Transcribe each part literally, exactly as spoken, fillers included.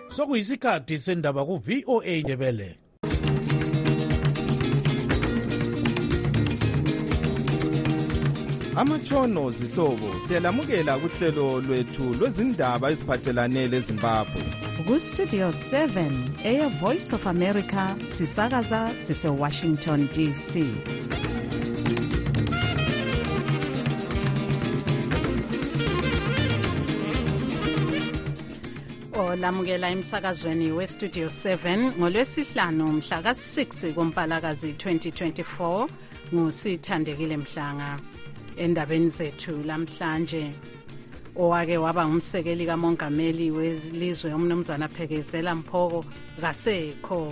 Sokuyisikhathi sendaba ku V O A Ndebele. Amatshono zihlobo siyalamukela kuhlelo lwethu lwezindaba eziphathelane leZimbabwe. Ku Studio seven, Air Voice of America, sisakaza sise Washington D C. Olamukela emsakazweni we Studio seven ngolwesihlanu mhla ka six kuMpalakazi twenty twenty-four nguSithandekile Mhlanga. Endabeni zethu lamhlanje, owake waba ngumsekeli kamongameli welizwe umnumzana Phekezela Mphoko kasekho.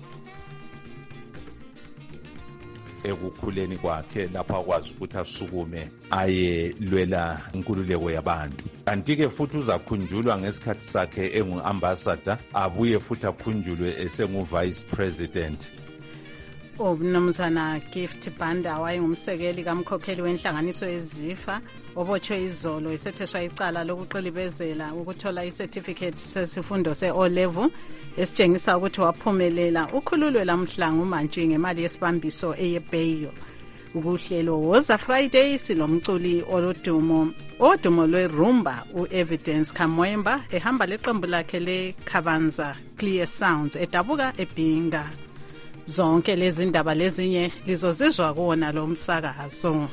Ekukhuleni kwakhe lapha akwazi ukuthi asukume ayelwela inkululeko yabantu. Kanti ke futhi uzakhunjulwa ngesikhathi sakhe engu-ambassador, abuye futhi akhunjulwe esengu-vice president. Umnumzana Gift Banda wayengumsekeli kamkhokheli wenhlanganiso yeZIFA obotshwe izolo esetheswa icala lokuqilibezela ukuthola icertificate sesifundo se-O level esitshengisa ukuthi waphumelela. Ukhululwe lamhlanga umantshi ngemali yesibambiso eyebheyo. Ukuhlelo Woza Friday silomculi olodumo odumo lwerumba u-Evidence Kamwemba ehamba leqembu lakhe le-Kabanza Clear Sounds edabuka eBhinga. Zonke lezi ndaba lezinye lizozizwa kuwona lo msakazo.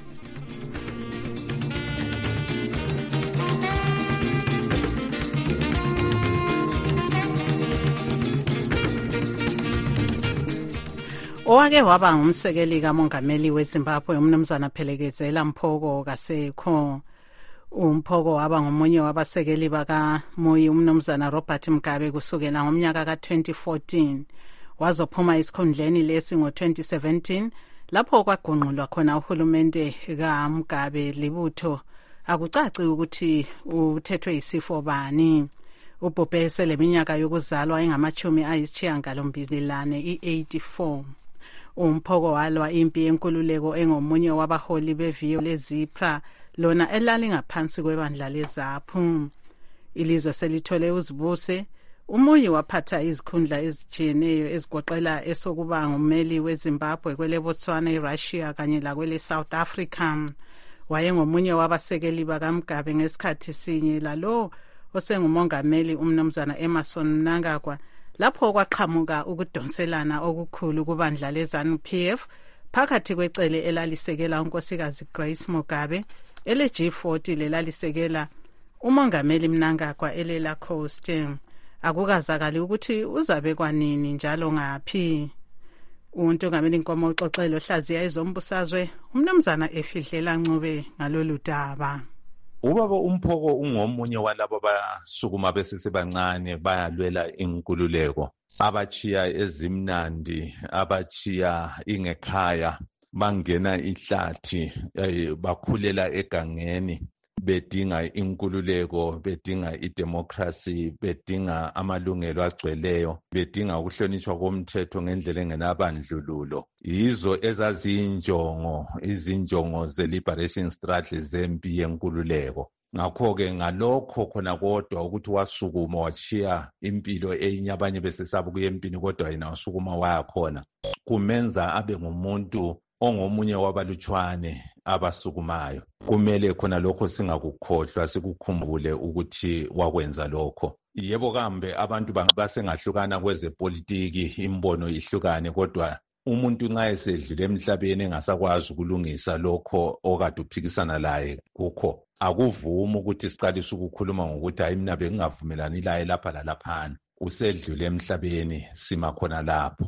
Owake waba ngumsekeli kamongameli weZimbabwe umnumzana Phekezela Mphoko kasekho. Umphoko waba ngomunye wabasekeli baka Moyi umnumzana Robert Mugabe kusukela ngomnyaka ka twenty fourteen. Wazophuma isikhundleni lesi ngo twenty seventeen lapho kwagungqulwa khona uhulumende kaMugabe libutho akucaci ukuthi uthethwe isifo bani. Ubhubhese leminyaka yokuzalwa engamachumi ayisishiyagalombili lane i-eighty-four. Umphoko walwa impi yenkululeko engomunye wabaholi beviyo leZIPRA lona elali ngaphansi kwebandla leZAPU. Ilizwe selithole uzibuse. Umuyi waphatha izikhundla ezitshiyeneyo ezigoqela esokuba ngumeli weZimbabwe kwele Botswana, eRussia kanye lakwele South Africa. Wayengomunye wabasekeli bakaMugabe ngesikhathi sinye lalo osengumongameli umnumzana Emmerson Mnangagwa lapho kwaqhamuka ukudonselana okukhulu kubandla leZANU-P F phakathi kwecele elalisekela unkosikazi Grace Mugabe ele G forty lelalisekela umongameli Mnangagwa elela Coast. Akukazakali ukuthi uzabe kwanini njalo ngaphi. Untongameli Nkomo uxoxelo hlaziya izombusazwe umnumzana efidlela Ncube ngalolu daba. Ubaba uMphoko ungomunye walabo basukuma besesebancane bayalwela inkululeko, abachiya ezimnandi, abachiya ingekhaya, bangena ihlathi, bakhulela egangeni bedinga inkululeko, bedinga idemocracy, bedinga amalungelo agcweleyo, bedinga ukuhlonishwa komthetho ngendlela engenabandlululo. Yizo ezaziyinjongo, izinjongo ze-liberation strategy zempi yenkululeko. Ngakho-ke ngalokho khona kodwa ukuthi wasukuma wachiya impilo eyinye abanye besesaba kuye empini kodwa yena wasukuma wayakhona, kumenza abe ngumuntu ongomunye wabalutshwane abasukumayo. Kumele khona lokho singakukhohlwa, sikukhumbule ukuthi wakwenza lokho. Yebo kambe abantu basengahlukana kwezepolitiki, imbono ihlukane, kodwa umuntu nxa esedlule emhlabeni engasakwazi ukulungisa lokho okade uphikisana laye kukho, akuvumi ukuthi siqalise ukukhuluma ngokuthi hayi mina bengingavumelani laye lapha lalaphana. Usedlule emhlabeni, sima khona lapho.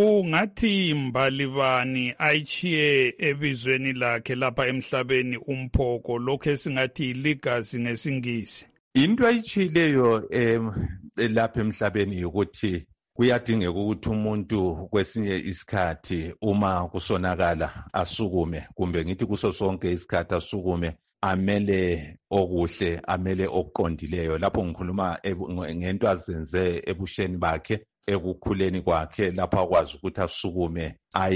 Ungathi mbalibani ayichiye ebizweni lakhe lapha emhlabeni uMphoko, lokho esingathi legacy ngesingisi? Into ayichileyo em lapha emhlabeni ukuthi kuyadingeka ukuthi umuntu kwesinye isikhathi uma kusonakala asukume, kumbe ngithi kuso sonke isikhathi asukume, amele okuhle, amele okuqondileyo. Lapho ngikhuluma ngento azenze ebusheni bakhe, ekukhuleni kwakhe, lapho akwazi ukuthi asukume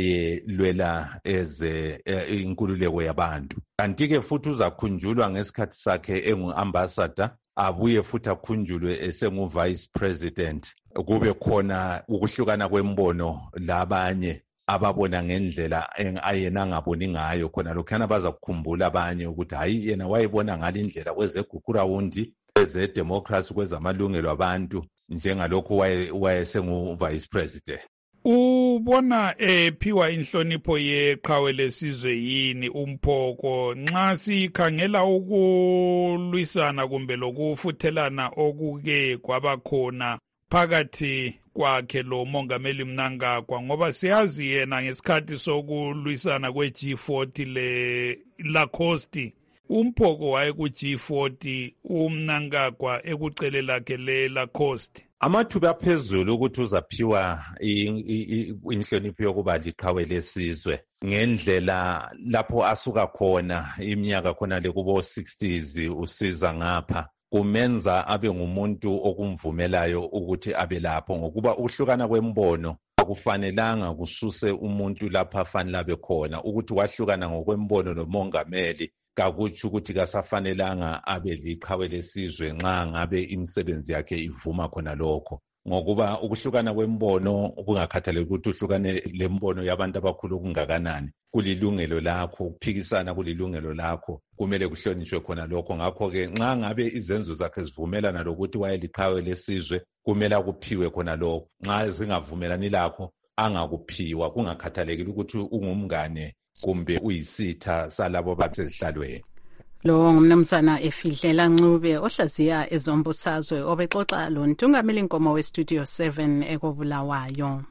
ayelwela eze inkululeko yabantu. Kanti ke futhi uzakhunjulwa ngesikhathi sakhe engu-ambassador, abuye futhi akhunjulwe esengu-vice president, kube khona ukuhlukana kwembono labanye ababona ngendlela ayena angaboni ngayo. Khona lokhana baza kukhumbula abanye ukuthi hayi yena wayebona ngalindlela kwezegugurawundi, kwezedemocracy, kwezamalungelo abantu, njengalokhu wayesengu-vice president. Ubona ephiwa inhlonipho yeqhawe lesizwe yini uMphoko nxa sikhangela ukulwisana kumbe lokufuthelana okuke kwabakhona phakathi kwakhe lo Mongameli Mnangagwa, ngoba siyazi yena ngesikhathi sokulwisana kwe G forty le Lacoste uMphoko waye ku G forty, uMnangagwa ekucele lakhe le Lacoste. Amathuba aphezulu ukuthi uzaphiwa inhlonipho yokuba liqhawe lesizwe ngendlela lapho asuka khona iminyaka khona le kubo sixties usiza ngapha, kumenza abe ngumuntu okumvumelayo ukuthi abe lapho, ngokuba ukuhlukana kwembono akufanelanga kususe umuntu lapha afanele abe khona. Ukuthi wahlukana ngokwembono nomongameli kakutsho ukuthi kasafanelanga abe liqhawe lesizwe nxa ngabe imisebenzi yakhe ivuma khona lokho, ngokuba ukuhlukana kwembono kungakhathaleki ukuthi uhlukane lembono yabantu abakhulu okungakanani, kulilungelo lakho. Ukuphikisana kulilungelo lakho, kumele kuhlonishwe khona lokho. Ngakho-ke nxa ngabe izenzo zakhe zivumelana lokuthi wayeliqhawe lesizwe, kumele akuphiwe khona lokho. Nxa zingavumelani lakho angakuphiwa, kungakhathalekile ukuthi ungumngane kumbe uyisitha salabo basesihlalweni. Lo ngumnumzana Efidlela Ncube ohlaziya ezombusazwe obexoxa lo Ntungameli Inkomo we Studio seven ekobulawayo.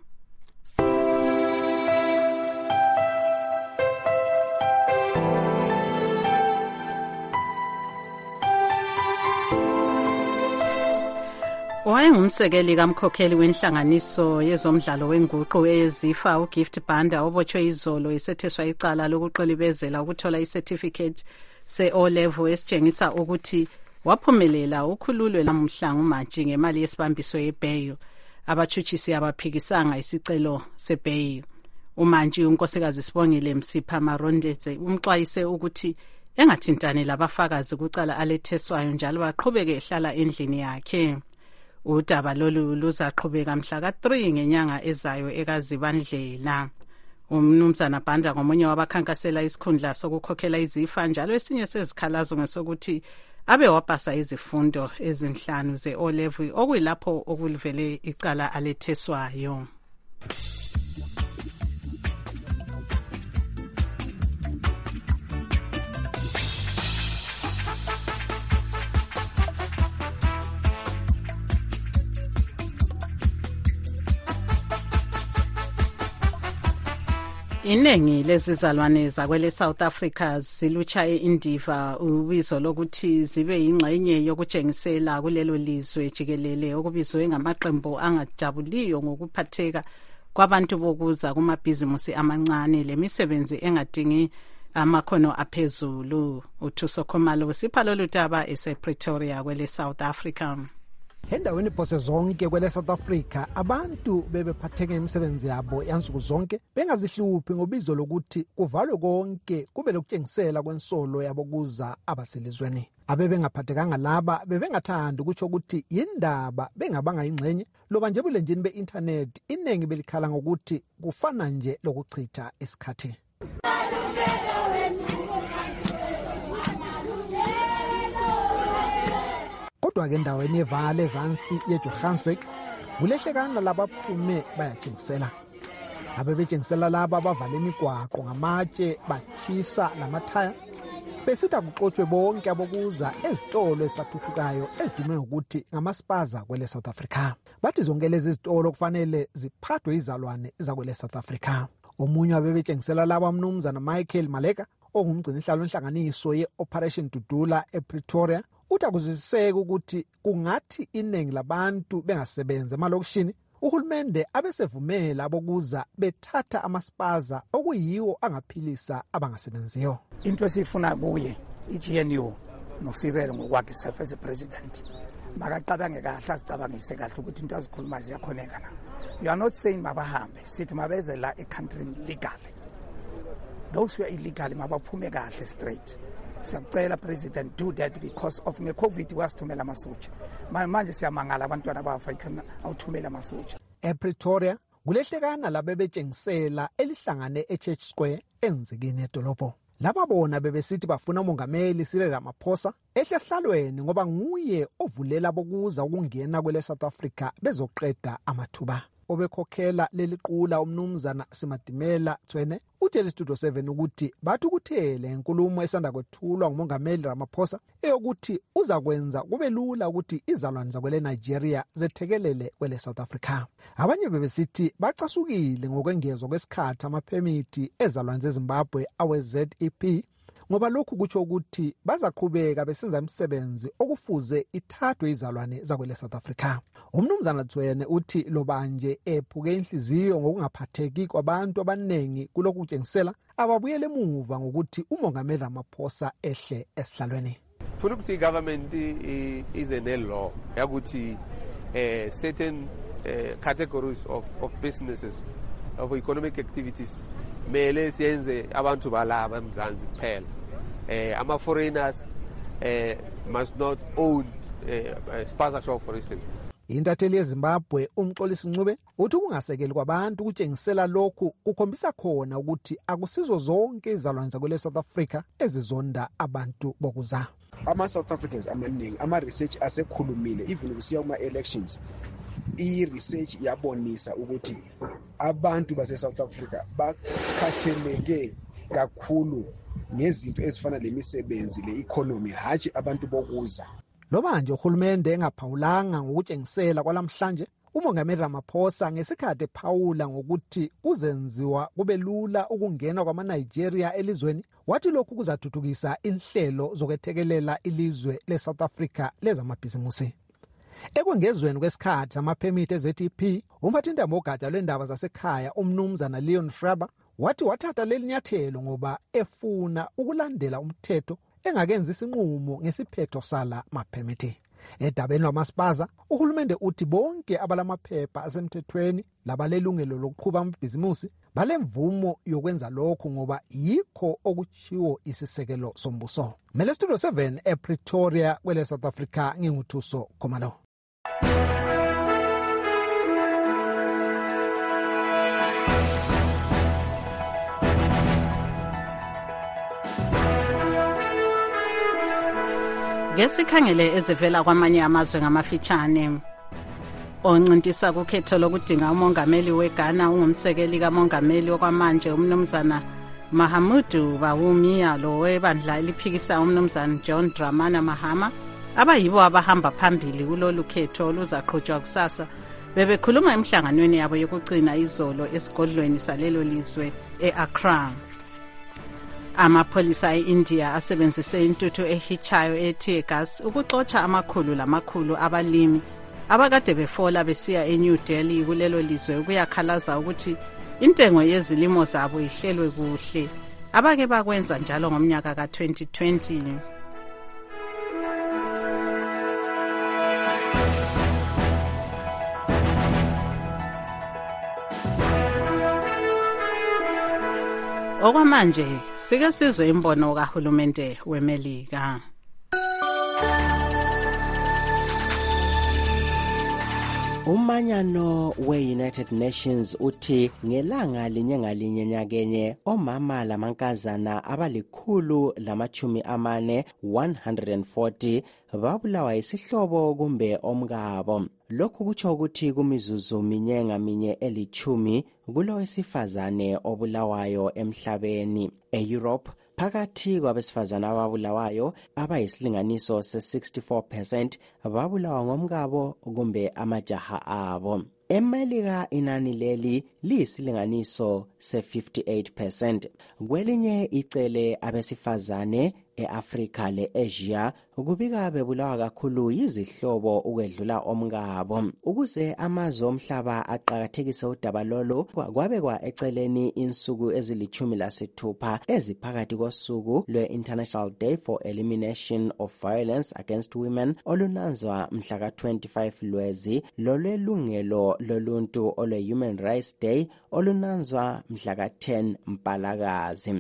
Wayengumsekeli kamkhokheli wenhlanganiso yezomdlalo wenguqu ezifa uGift Banda obotshwe izolo esetheswa icala lokuqilibezela ukuthola icertificate se-O level esitshengisa ukuthi waphumelela ukhululwe lamhla nguMantshi ngemali yesibambiso yeBail. Abathutshisi abaphikisanga isicelo seBail. uMantshi unkosikazi Sibongile Msipha Marondetse umxwayise ukuthi engathintani labafakazi kucala aletheswayo njalo baqhubeke ehlala endlini yakhe. Udaba lolu luzaqhubeka mhla ka three ngenyanga ezayo eKazibandlela. Umnumzana Banda ngomunye wabakhankasela isikhundla sokukhokhela izifa njalo esinye sezikhalazo ngesokuthi abe wapasa izifundo ezinhlanu ze-O level okuyilapho okulivele icala aletheswayo. Iningi lezizalwane zakwele South Africa ziluchaye indiva ubizo lokuthi zibe yingxenye yokutshengisela kulelo lizwe jikelele okubizwe ngamaqembu angajabuliyo ngokuphatheka kwabantu bokuza kumabhizimusi amancane lemisebenzi engadingi amakhono aphezulu. uThuso Khumalo sipha lolu daba esePretoria kwele South Africa. Endaweni phose zonke kwele South Africa abantu bebephatheke imisebenzi yabo yansuku zonke bengazihluphi ngobizo lokuthi kuvalwe konke kube lokutshengisela kwensolo yabo kuza abaselizweni. Abe bengaphathekanga laba bebengathanda ukuthi ukuthi yindaba bengabanga ingxenye loba nje bulenjini be-internet iningi belikhala ngokuthi kufana nje lokuchitha isikhathi. Kodwa ke endaweni evale ezansi yeJohannesburg kulehlekana labaphume bayatshengisela. Abebetshengisela laba abavale imigwaqo ngamatshe bachisa lamathaya besitha kuxotshwe bonke abokuza ezitolo esathuthukayo ezidume ngokuthi ngamaspaza kwele South Africa. Bathi zonke lezi zitolo kufanele ziphathwe izalwane zakwele South Africa. Omunye abebetshengisela laba umnumzana Michael Maleka ongumgcini inhlalo enhlanganiso ye-Operation Dudula ePretoria uthi akuzwisiseke ukuthi kungathi iningi labantu bengasebenza emalokishini uhulumende abesevumela abokuza bethatha amaspaza okuyiwo angaphilisa abangasebenziyo. Into esifuna kuye i-G N U noSirele ngokwakhe self as a president makacabange kahle asicabangise kahle ukuthi into azikhuluma ziyakhoneka na. You are not saying mabahambe sithi mabeze la e-country legally. Those who are illegal mabaphume kahle straight siyacela president do that because of nge-covid wasithumela amasotsha manje siyamangala abantwana bafa ikhona awuthumela amasotsha. ePretoria kulehlekana labebetshengisela elihlangane eChurch Square enzikini edolobho. Laba bona bebesithi bafuna umongameli Cyril Ramaphosa ehle esihlalweni ngoba nguye ovulela bokuza ukungena kwele South Africa bezoqeda amathuba. Obekhokhela leliqula umnumzana Simadimela Thwene utshela Studio seven ukuthi bathi ukuthele inkulumo esanda kwethulwa ngumongameli Ramaphosa eyokuthi uza kwenza kube lula ukuthi izalwane zakwele Nigeria zethekelele kwele South Africa. Abanye bebesithi bacasukile ngokwengezwa kwesikhathi amaphemiti ezalwane zeZimbabwe awe Z E P ngoba lokhu kutsho ukuthi bazaqhubeka besenza imisebenzi okufuze ithathwe izalwane zakwele South Africa. Umnumzana Thwene uthi lobanje ephuke inhliziyo ngokungaphatheki kwabantu abanengi kulokhu kutshengisela ababuyele emuva ngokuthi umongameli Ramaphosa ehle esihlalweni. Funa ukuthi government is a law yakuthi certain categories of of businesses of economic activities mele siyenze abantu balaba eMzansi kuphela. Uh, ama foreigners uh, must not own uh, spaza shop for instance. Intatheli yeZimbabwe umxolisi Ncube uthi kungasekeli kwabantu kutshengisela lokhu kukhombisa khona ukuthi akusizo zonke izalwane zakwele South Africa ezizonda abantu bokuza. Ama South Africans amaningi ama research asekhulumile even kusiya kuma elections i research yabonisa ukuthi abantu base South Africa bakhatheleke kakhulu ngezinto ezifana lemisebenzi le-economy hathi abantu bokuza. Loba nje uhulumende engaphawulanga ngokutshengisela kwalamhlanje umongameli Ramaphosa ngesikhathi ephawula ngokuthi kuzenziwa kube lula ukungena kwama-Nigeria elizweni wathi lokhu kuzathuthukisa inhlelo zokwethekelela ilizwe le-South Africa lezamabhizimusi. Ekwengezweni kwesikhathi amaphemiti e-Z E P umphathintambo wogatsha lwendaba zasekhaya umnumzana Leon Fraber wathi wathatha leli nyathelo ngoba efuna ukulandela umthetho engakenzi isinqumo ngesiphetho sala maphemiti. Edabeni lwamaspaza uhulumende uthi bonke abalamaphepha asemthethweni labalelungelo lokuqhuba amabhizimusi balemvumo yokwenza lokho ngoba yikho okuchiwo isisekelo sombuso. Mele Studio seven ePretoria kwele South Africa nginguthuso Khomalo. Ngesikhangele ezivela kwamanye amazwe ngamafitshane oncintisa kukhetho lokudinga umongameli weGhana ungumsekeli kamongameli okwamanje umnumzana Mahamudu Bawumia lo webandla eliphikisa umnumzana John Dramani Mahama abayibo abahamba phambili kulolu khetho oluzaqhutshwa kusasa bebekhuluma emhlanganweni yabo yokugcina izolo esigodlweni salelo lizwe eAccra. Amapholisa eIndia asebenzise intuthu ehichayo ethi gas ukuxotsha amakhulu lamakhulu abalimi abakade befola besiya eNew Delhi kulelo lizwe ukuyakhalaza ukuthi intengo yezilimo zabo ihlelwe kuhle abake bakwenza njalo ngomnyaka ka twenty twenty. Okwamanje sike sizwe imbono kahulumende weMelika. Umanyano we-United Nations uthi ngelanga linye ngalinye nyakenye omama lamankazana abalikhulu lamachumi amane one hundred forty babulawa isihlobo kumbe omkabo. Lokhu kutsho ukuthi kumizuzu minye ngaminye elichumi kulowesifazane obulawayo emhlabeni. E-Europe phakathi kwabesifazana ababulawayo abayisilinganiso se sixty-four percent babulawa ngomkabo kumbe amajaha abo. eMelika inani leli liyisilinganiso se fifty-eight percent. Kwelinye icele abesifazane eAfrika le-Asia kubika bebulawa kakhulu yizihlobo ukwedlula omkabo. Ukuze amazwe omhlaba aqhakathekise udaba lolo kwabekwa eceleni insuku ezilichumi lasithupha eziphakathi kosuku lwe-International Day for Elimination of Violence Against Women olunanzwa mhla ka twenty-five Lwezi lolwelungelo loluntu olwe Human Rights Day olunanzwa mhla ka ten Mpalakazi.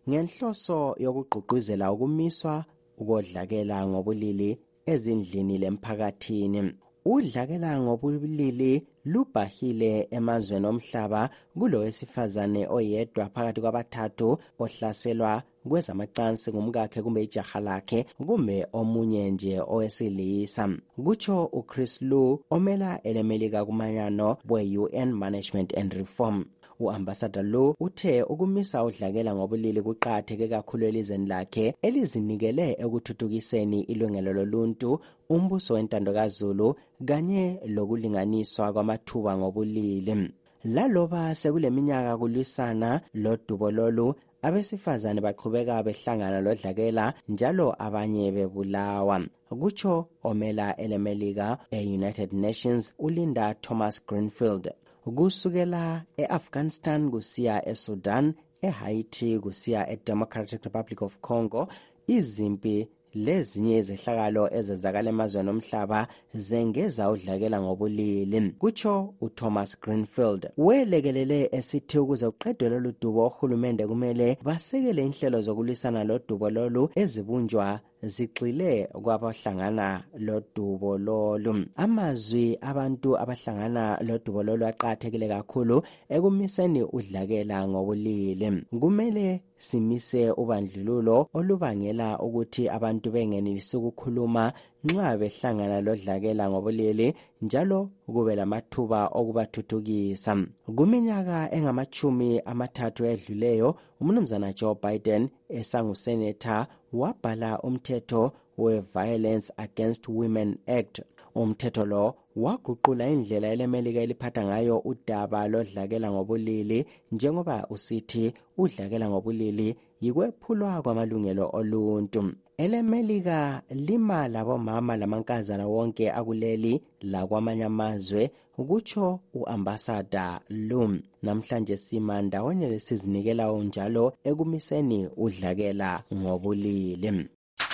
ngenhloso yokugqugquzela ukumiswa ukodlakela ngobulili ezindlini lemphakathini. Udlakela ngobulili lubhahile emazweni omhlaba kulo wesifazane oyedwa phakathi kwabathathu ohlaselwa kwezamacansi ngumkakhe kumbe ijaha lakhe kumbe omunye nje owesilisa. Kutsho uChris Lu omela elemelika kumanyano we-U N Management and Reform. U-Ambassador Lu uthe ukumisa udlakela ngobulili kuqakatheke kakhulu elizweni lakhe elizinikele ekuthuthukiseni ilungelo loluntu, umbuso wentando kaZulu kanye lokulinganiswa kwamathuba ngobulili. Laloba sekuleminyaka kulwisana lodubo lolu, abesifazane baqhubeka behlangana lodlakela njalo abanye bebulawa. Kutsho omela elemelika e-United Nations uLinda Thomas Greenfield. Kusukela e-Afghanistan kusiya eSudan, eHaiti kusiya eDemocratic Republic of Congo, izimpi lezinye izehlakalo ezenzakala emazweni omhlaba zengeza udlakela ngobulili. Kutsho uThomas Greenfield. Welekelele esithi ukuze uqedwe lolu dubo ohulumende kumele basekele inhlelo zokulwisana lodubo lolu ezibunjwa zigxile kwabahlangana lodubo lolu. Amazwi abantu abahlangana lodubo lolu aqakathekile kakhulu ekumiseni udlakela ngobulili. Kumele simise ubandlululo olubangela ukuthi abantu bengenelisi ukukhuluma nxa behlangana lodlakela ngobulili njalo kube lamathuba okubathuthukisa. Kuminyaka engamachumi amathathu edluleyo, umnumzana Joe Biden esangusenator wabhala umthetho we-Violence Against Women Act. Umthetho lo waguqula indlela elemelika eliphatha ngayo udaba lodlakela ngobulili njengoba usithi udlakela ngobulili yikwephulwa kwamalungelo oluntu. Elemelika lima labomama lamankazana wonke akuleli lakwamanye amazwe, kutsho u-Ambassador Lu. Namhlanje sima ndawonye lesizinikela njalo ekumiseni udlakela ngobulili.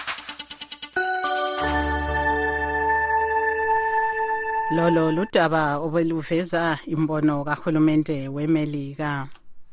Lolo ludaba obeluveza imbono kahulumende weMelika.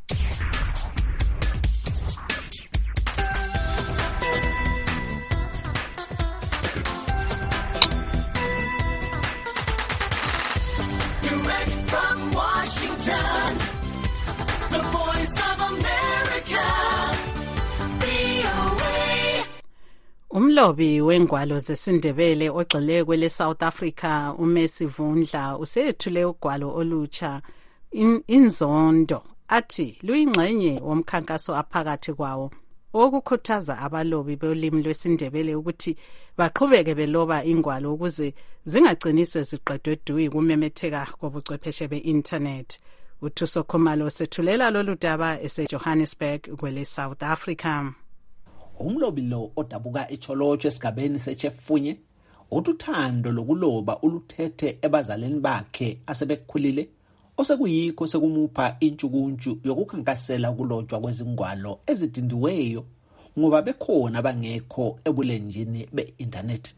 Umlobi wengwalo zesindebele ogxile kwele South Africa uMercy Vundla usethule ugwalo olutsha in, inzondo athi luyingxenye womkhankaso aphakathi kwawo okukhuthaza abalobi bolimi lwesindebele ukuthi baqhubeke beloba ingwalo ukuze zingagcinise ziqedwe dui kumemetheka kobuchwepheshe be-internet. Uthuso Khumalo sethulela lolu daba eseJohannesburg kwele South Africa. Umlobi lo odabuka eCholotsho esigabeni seChefunye uthando lokuloba uluthethe ebazaleni bakhe asebekhulile osekuyikho sekumupha intshukuntshu yokukhankasela ukulotshwa kwezingwalo ezidindiweyo ngoba bekhona bangekho ebulenjini be-internet.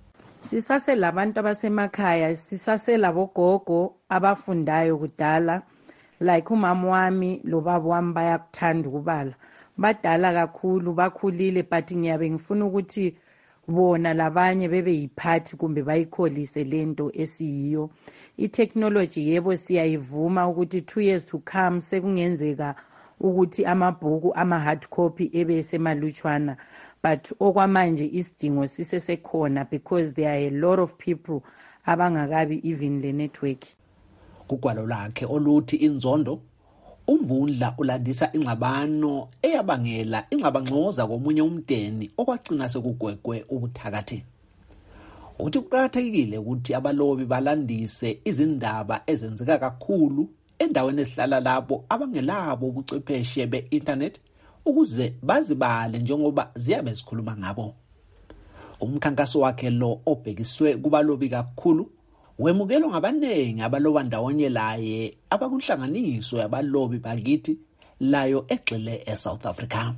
Sisasela abantu abasemakhaya, sisasela abogogo abafundayo kudala, like umama wami lo baba wami bayakuthanda ukubala. Badala kakhulu bakhulile, but ngiyabe ngifuna ukuthi bona labanye bebe yiphathi kumbe bayikholise lento esiyiyo. I-technology yebo siyayivuma ukuthi two years to come sekungenzeka ukuthi amabhuku ama-hard copy ebe semalutshwana, but okwamanje isidingo sisesekhona because there are a lot of people abangakabi even le network. Kugwalo lakhe oluthi inzondo, uMvundla ulandisa ingxabano eyabangela ingxabangxoza komunye umdeni okwagcina sekugwegwe ubuthakathi. Uthi kuqakathekile ukuthi abalobi balandise izindaba ezenzeka kakhulu endaweni esihlala labo abangelabo ubuchwepheshe be-internet ukuze bazibale njengoba ziyabe zikhuluma ngabo. Umkhankaso wakhe lo obhekiswe kubalobi kakhulu wemukelwa ngabanengi abaloba ndawonye laye abakunhlanganiso yabalobi bakithi layo egxile eSouth Africa.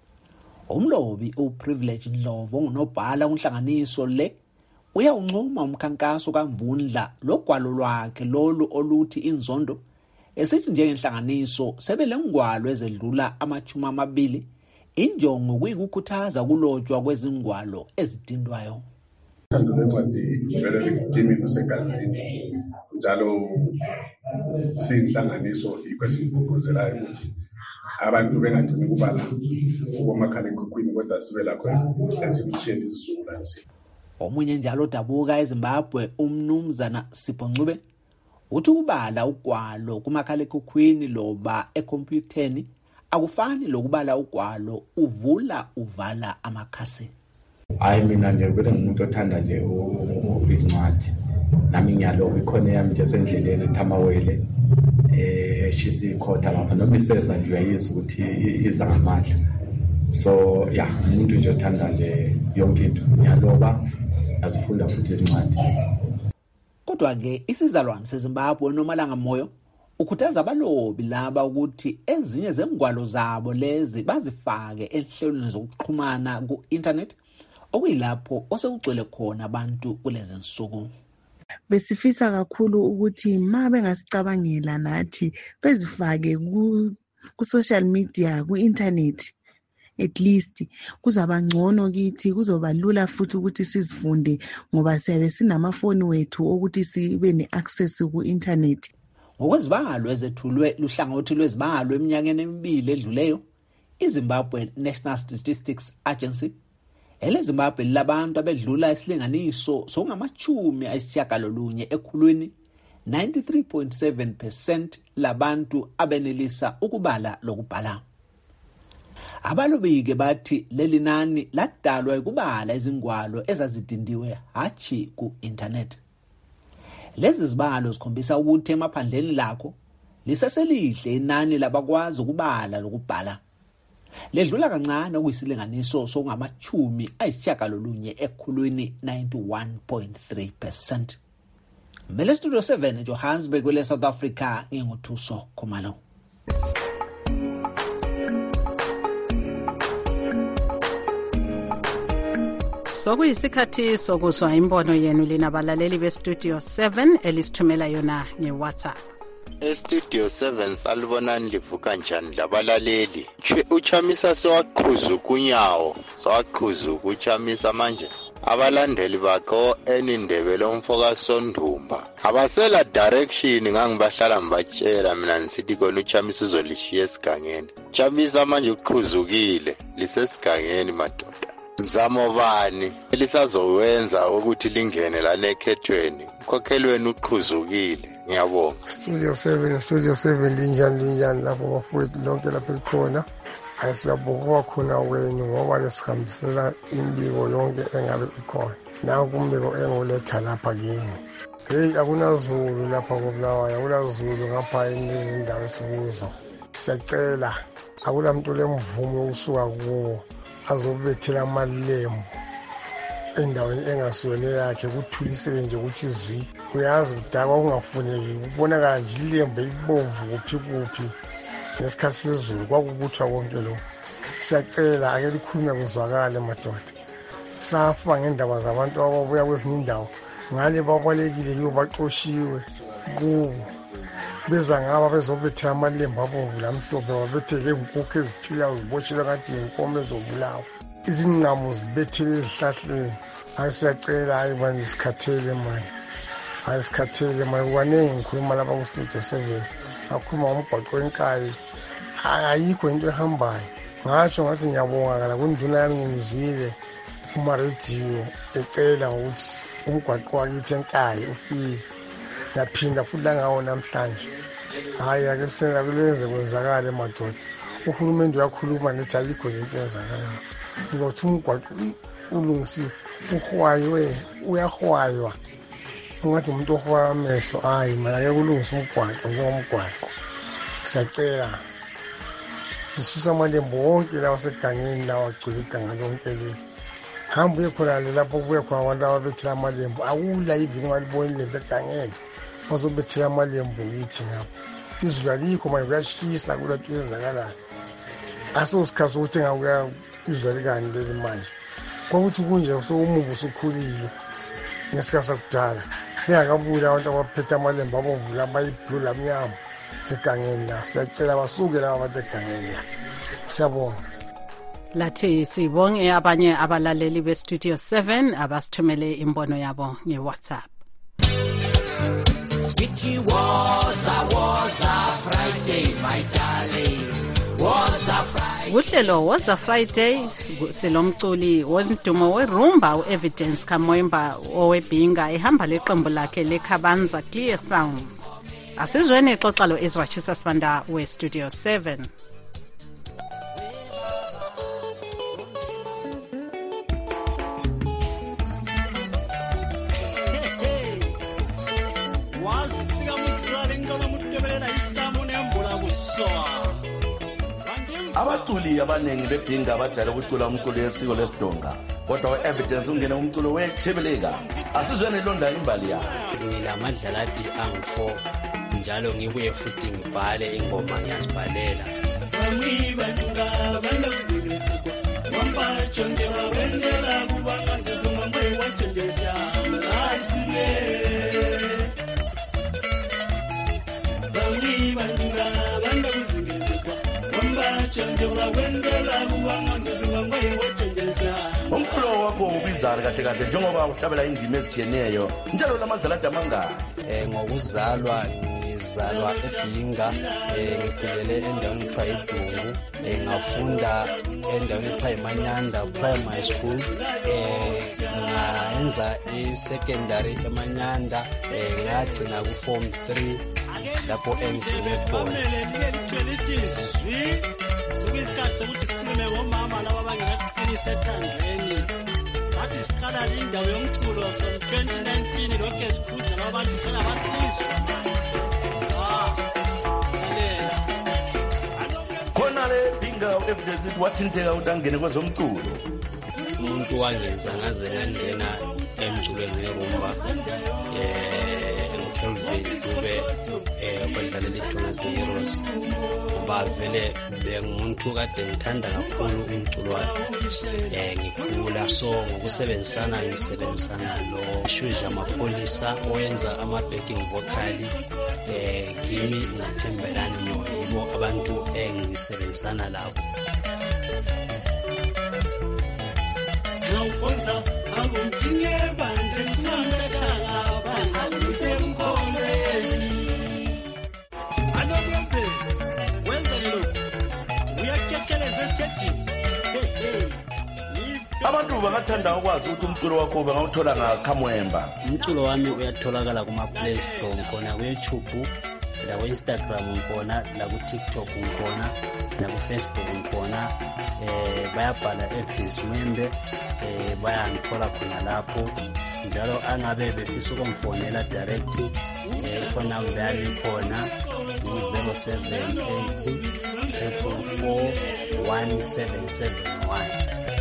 Umlobi uPrivilege Ndlovu ongunobhala kunhlanganiso le uyawuncoma umkhankaso kaMvundla logwalo lwakhe lolu oluthi inzondo esithi njengenhlanganiso sebelengwalo ezedlula amachumi amabili injongo kuyikukhuthaza kulotshwa kwezingwalo ezidindwayo. Uthando lwencwadi vele likimini usegazini njalo siyinhlanganiso ikwesingigqugquzelayo ukuthi abantu bengagcini kubala komakhalekhukhwini kodwa sibe lakho ezikushiyeni isizukulwane. Omunye njalo odabuka eZimbabwe umnumzana Sipho Ncube uthi ukubala ugwalo kumakhalekhukhwini loba ekhompyutheni akufani lokubala ugwalo uvula uvala amakhasi. Hayi mina nje vele ngumuntu othanda nje izincwadi nami ngiyaloba ikhona yami nje sendleleni ethamawele eh shisi ikhotha lapha noma iseza nje uyayizwa ukuthi iza ngamandla. So yeah, umuntu nje othanda nje yonke into ngiyaloba azifunda futhi izincwadi. Kodwa ke isizalwane seZimbabwe noMalanga Moyo ukhuthaza abalobi laba ukuthi ezinye zengwalo zabo lezi bazifake enhlelweni zokuxhumana ku-internet okuyilapho osekucwele khona abantu kulezi nsuku. Besifisa kakhulu ukuthi ma bengasicabangela nathi bezifake ku ku social media ku internet, at least kuzaba ngcono kithi, kuzoba lula futhi ukuthi sizifunde ngoba siyabe sinamafoni wethu ukuthi sibe ne-access ku internet. Ngokwezibalo ezethulwe luhlangothi lwezibalo eminyakeni emibili edluleyo, iZimbabwe National Statistics Agency eleZimbabwe labantu abedlula isilinganiso songamachumi ayisishiyagalolunye ekhulwini, ninety-three point seven percent labantu abenelisa ukubala lokubhala. Abalobi-ke bathi leli nani ladalwa ukubala izingwalo ezazidindiwe hachi ku-internet. Lezi zibalo zikhombisa ukuthi emaphandleni lakho liseselihle inani labakwazi ukubala lokubhala. Ledlula kancane okuyisilinganiso songamachumi ayisishiyagalolunye ekhulwini, ninety-one point three percent. Mele Studio seven eJohannesburg kwele South Africa nginguthuso Khumalo. Sokuyisikhathi sokuzwa imbono yenu linabalaleli beStudio seven elisithumela yona ngeWhatsApp. eStudio seven salibonani livuka njani labalaleli. Uchamisa sewaqhuza kunyawo, sewaqhuza ukuchamisa manje. Abalandeli bakho enindebele umfoka Sondumba abasela direction ngangibahlala ngibatshela mina nisithi kona uchamisa uzolishiya esigangeni. Chamisa manje uqhuzukile lisesigangeni madoda. Mzamo bani elisazowenza ukuthi lingene la nekhethweni ukhokhelweni uqhuzukile. Ngiyabonga. Studio seven Studio seven linjani linjani lapho bafowethu lonke lapha likhona. Ayisiyabonga khona wenu ngoba lesihambisela imbiko yonke engabe ikhona. Nanku umbiko engoletha lapha kini. Hey, akunazulu lapha koBulawayo, akunazulu ngapha ezindawo esikuzo. Siyacela akulamuntu lemvumo usuka kuwo azobethela amalembu endaweni engasiyona yakhe kuthuliseke nje ukuthi izwi. Uyazi kudakwa ungafuneki ubonakala nje ilembu elibomvu kuphi kuphi ngesikhathi sezulu kwakubuthwa konke lo. Siyacela ake likhulume kuzwakale madoda. Safa ngendaba zabantu ababuya kwezinye indawo ngale babalekile yibo baxoshiwe kubo beza ngaba bezobethela amalembu abomvu lamhlophe babethele inkukhu eziphilayo zibotshele ngathi inkomo ezobulawa. Izingqamu zibethele ezihlahleni. Ayisiyacela hayi bani sikhathele mani. Ayisikhathele manje kwanenge ngikhuluma lapha ku Studio seven. Akhuluma ngomgwaqo wenkayi. Ayikho into ehambayo. Ngasho ngathi ngiyabonga kana kunduna yami ngimizwile kuma radio ecela ukuthi umgwaqo wakithi enkayi ufike. Yaphinda futhi la ngawo namhlanje. Hayi ake senza kulenze kwenzakala emadoda. Uhulumende uyakhuluma nethi ayikho into eyenzakala. Ngokuthi umgwaqo ulungisiwe uhwaywe uyahwaywa. Ungathi umuntu ohwaya amehlo hayi mina ke kulungisa umgwaqo njengomgwaqo. Siyacela sisusa amalembu wonke lawa segangeni lawa agcwele iganga lonke leli. Hamba uye khona lapho kuye khona abantu ababethela amalembu awula even ungalibona ilembu egangeni bazobethela amalembu yithi ngapho. Izulu alikho manje kuyashisa kulanto yenzakalayo. Asosikhathi ukuthi ngakuya izulu likani leli manje. Kwakuthi kunje so umumbu usukhulile ngesikhathi sakudala. Bengakabuya abantu abaphethe amalembu abomvu labayiblue lamnyama egangeni la. Siyacela basuke laba abantu egangeni la. Siyabonga. lathi sibonge abanye abalaleli bestudio seven abasithumele imbono yabo ngeWhatsApp. It was a was a Friday, my darling. Was a Friday. Uhlelo was a Friday silomculi wondumo werumba uEvidence Kamoyimba owebhinga ehamba leqembu lakhe leKhabanza Clear Sounds. Asizweni ixoxa lo Ezra Chisasibanda we Studio seven. Abaculi abanengi bebhinga abajayele ukucula umculo wesiko lesidonga, kodwa uEvidence ungene umculo wechebeleka. Asizweni londa imbali yakhe. Ngilamadlalathi angu-four njalo ngibuye futhi ngibhale ingoma ngiyazibhalela. Umculo wakho ubizana kahle kahle njengoba uhlabela indima ezitshiyeneyo njalo lamadlalathi amangaki. Eh ngokuzalwa ngizalwa eBhinga, eh ngikhulele endaweni ekuthiwa iDungu, eh ngafunda endaweni ekuthiwa iManyanda Primary School, eh ngayenza i-secondary eManyanda, eh ngagcina ku-form three lapho engigcine khona. Isikhathi sokuthi sikhulume ngomama laba abangaqinisile ethandweni. Sathi siqala indawo yomculo from twenty nineteen lokho sikhuza laba bantu sena basizwe. Ah. Khona le Bhinga uEvidence wathinteka utangene kwezomculo. Umuntu wangenza ngaze ngangena emculweni werumba. Eh Kelvin kube eh kwendlela leTornado Heroes. Bavele bengumuntu kade ngithanda kakhulu umculo wakhe, eh ngikhula so ngokusebenzisana ngisebenzisana lo Shuja Mapolisa oyenza ama backing vocal, eh kimi noThembelani Nyoyibo abantu engisebenzisana labo. Nawukonza akumthinge bande sangathala bande ngisemkhoneni. Anokwembe abantu bangathanda ukwazi ukuthi umculo wakho bangawuthola ngaKhamwemba. Umculo wami uyatholakala kuma Play Store ngkhona ku YouTube, la ku Instagram ngkhona, la ku TikTok ngkhona, la ku Facebook ngkhona, eh bayabhala Evidence Mwembe, eh bayangithola khona lapho. Njalo angabe befisa ukumfonela direct, eh phone number yami khona zero seven eight four four one seven seven one.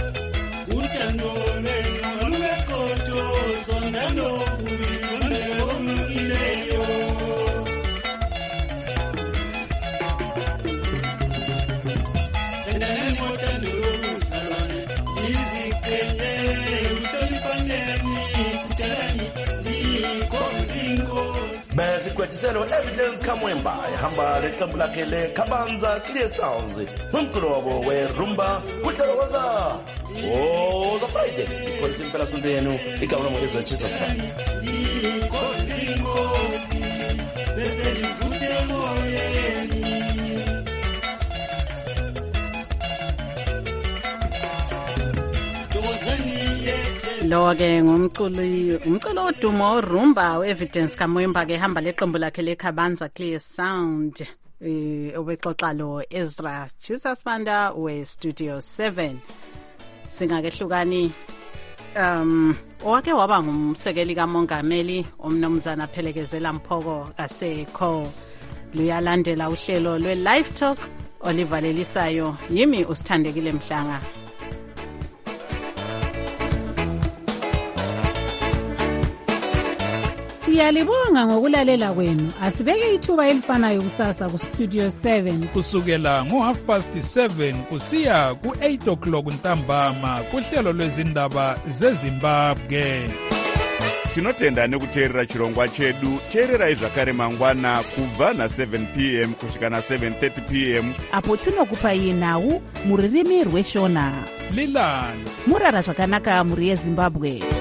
Besikwetiselo Evidence Kamwemba ehamba leqembu lakhe leKhabanza Clear Sounds umculo wabo werumba kuhlelo waza oh the Friday because impela sonto yenu igama lomo Ezra Chisasibanda. Lo ke ngumculi umculo odumo orumba uEvidence Kamoyimba ke hamba leqembu lakhe leKhabanza Clear Sound, eh obexoxa lo Ezra Chisasibanda we Studio seven. Singakehlukani um owake waba ngumsekeli kaMongameli umnumzana Phelekezela Mphoko kasekho. Luyalandela uhlelo lwe Live Talk olivalelisayo yimi usithandekile Mhlanga. Siyalibonga ngokulalela kwenu. Asibeke ithuba elifanayo kusasa ku Studio seven kusukela ngo half past seven kusiya ku eight o'clock ntambama kuhlelo lwezindaba zeZimbabwe. tinotenda nekuteerera chirongwa chedu. teererai zvakare mangwana kubva na7 p m kusvika na7 thirty p m apo tinokupai nhau muririmi rweshona. Lilan murara zvakanaka muri yeZimbabwe.